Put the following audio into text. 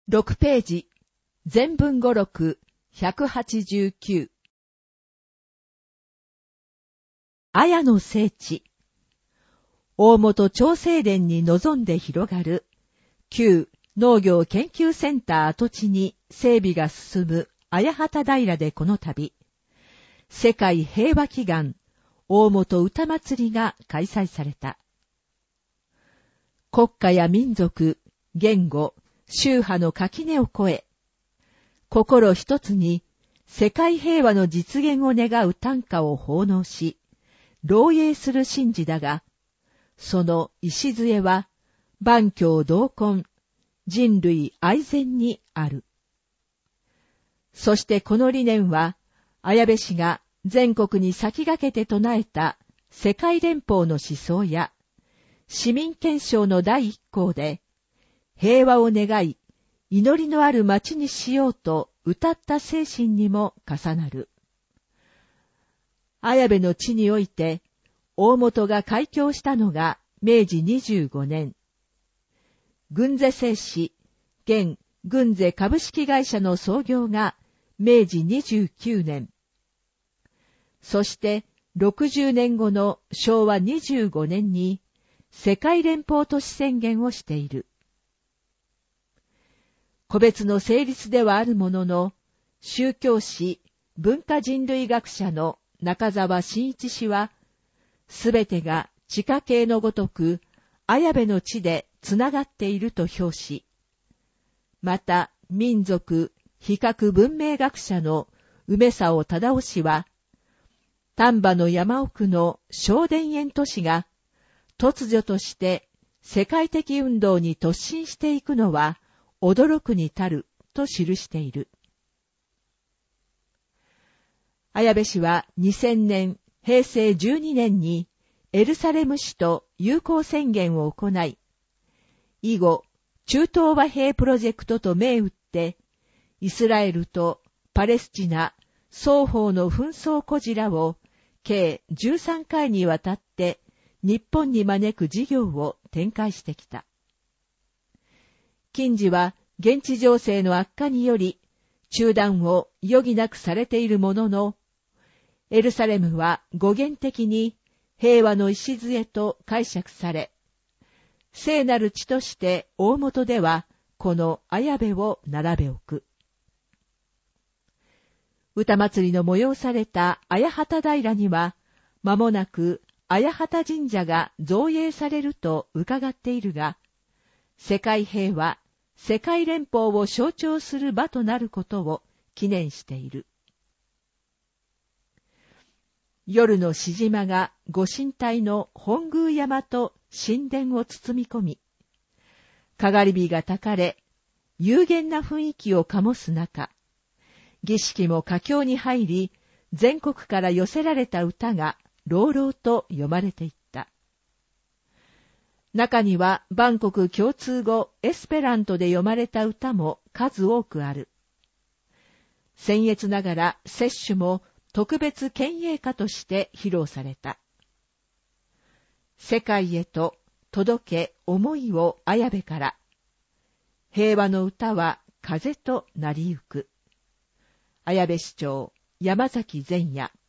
6ページ、全文語録189。綾の聖地。大本長生殿に臨んで広がる、旧農業研究センター跡地に整備が進む綾畑平でこの度、世界平和祈願大本歌祭りが開催された。国家や民族、言語、宗派の垣根を越え、心一つに世界平和の実現を願う短歌を奉納し、漏洩する神事だが、その礎は万教同根、人類愛善にある。そしてこの理念は、綾部氏が全国に先駆けて唱えた世界連邦の思想や、市民憲章の第一項で、平和を願い、祈りのある町にしようと歌った精神にも重なる。綾部の地において、大本が開教したのが明治25年。軍勢製紙、現軍勢株式会社の創業が明治29年。そして60年後の昭和25年に世界連邦都市宣言をしている。個別の成立ではあるものの、宗教史、文化人類学者の中澤真一氏は、すべてが地下茎のごとく、綾部の地でつながっていると評し、また民族、比較文明学者の梅沢忠夫氏は、丹波の山奥の小田園都市が、突如として世界的運動に突進していくのは、驚くに足ると記している。綾部氏は2000年、平成12年にエルサレム市と友好宣言を行い、以後、中東和平プロジェクトと銘打って、イスラエルとパレスチナ双方の紛争孤児らを計13回にわたって日本に招く事業を展開してきた。近時は現地情勢の悪化により中断を余儀なくされているものの、エルサレムは語源的に平和の礎と解釈され、聖なる地として大本ではこの綾部を並べ置く。歌祭りの催された綾畑平には、間もなく綾畑神社が造営されると伺っているが、世界平和、世界連邦を象徴する場となることを記念している。夜のしじまがご神体の本宮山と神殿を包み込み、かがり火が焚かれ、幽玄な雰囲気を醸す中、儀式も佳境に入り、全国から寄せられた歌が朗々と読まれていった。中には万国共通語エスペラントで読まれた歌も数多くある。僭越ながら摂取も特別献詠歌として披露された。世界へと届け思いを綾部から。平和の歌は風となりゆく。綾部市長、山崎善也。